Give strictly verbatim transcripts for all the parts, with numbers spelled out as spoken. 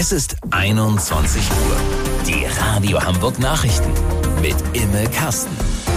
Es ist einundzwanzig Uhr. Die Radio Hamburg Nachrichten mit Imme Kasten.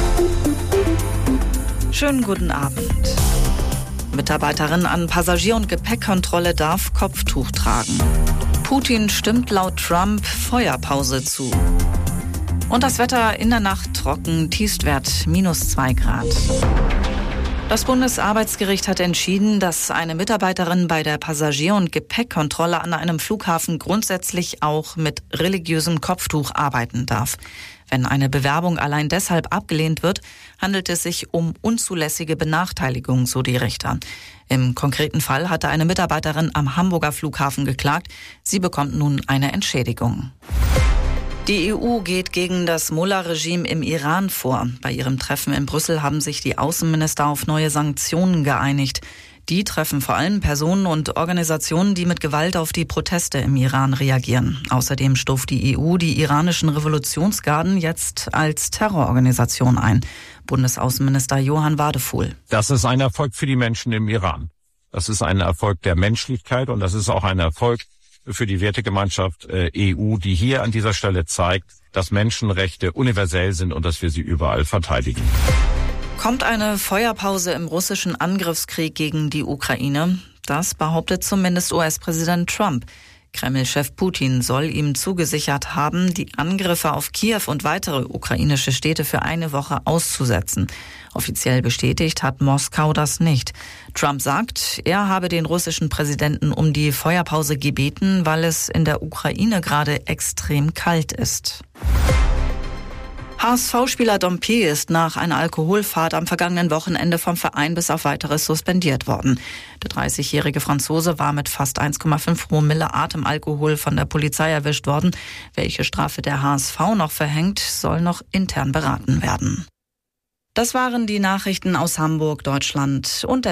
Schönen guten Abend. Mitarbeiterin an Passagier- und Gepäckkontrolle darf Kopftuch tragen. Putin stimmt laut Trump Feuerpause zu. Und das Wetter in der Nacht trocken, Tiefstwert minus zwei Grad. Das Bundesarbeitsgericht hat entschieden, dass eine Mitarbeiterin bei der Passagier- und Gepäckkontrolle an einem Flughafen grundsätzlich auch mit religiösem Kopftuch arbeiten darf. Wenn eine Bewerbung allein deshalb abgelehnt wird, handelt es sich um unzulässige Benachteiligung, so die Richter. Im konkreten Fall hatte eine Mitarbeiterin am Hamburger Flughafen geklagt. Sie bekommt nun eine Entschädigung. Die E U geht gegen das Mullah-Regime im Iran vor. Bei ihrem Treffen in Brüssel haben sich die Außenminister auf neue Sanktionen geeinigt. Die treffen vor allem Personen und Organisationen, die mit Gewalt auf die Proteste im Iran reagieren. Außerdem stuft die E U die iranischen Revolutionsgarden jetzt als Terrororganisation ein. Bundesaußenminister Johann Wadefuhl. Das ist ein Erfolg für die Menschen im Iran. Das ist ein Erfolg der Menschlichkeit und das ist auch ein Erfolg für die Wertegemeinschaft äh, E U, die hier an dieser Stelle zeigt, dass Menschenrechte universell sind und dass wir sie überall verteidigen. Kommt eine Feuerpause im russischen Angriffskrieg gegen die Ukraine? Das behauptet zumindest U S-Präsident Trump. Kreml-Chef Putin soll ihm zugesichert haben, die Angriffe auf Kiew und weitere ukrainische Städte für eine Woche auszusetzen. Offiziell bestätigt hat Moskau das nicht. Trump sagt, er habe den russischen Präsidenten um die Feuerpause gebeten, weil es in der Ukraine gerade extrem kalt ist. H S V-Spieler Dompe ist nach einer Alkoholfahrt am vergangenen Wochenende vom Verein bis auf Weiteres suspendiert worden. Der dreißigjährige Franzose war mit fast eins Komma fünf Promille Atemalkohol von der Polizei erwischt worden. Welche Strafe der H S V noch verhängt, soll noch intern beraten werden. Das waren die Nachrichten aus Hamburg, Deutschland und der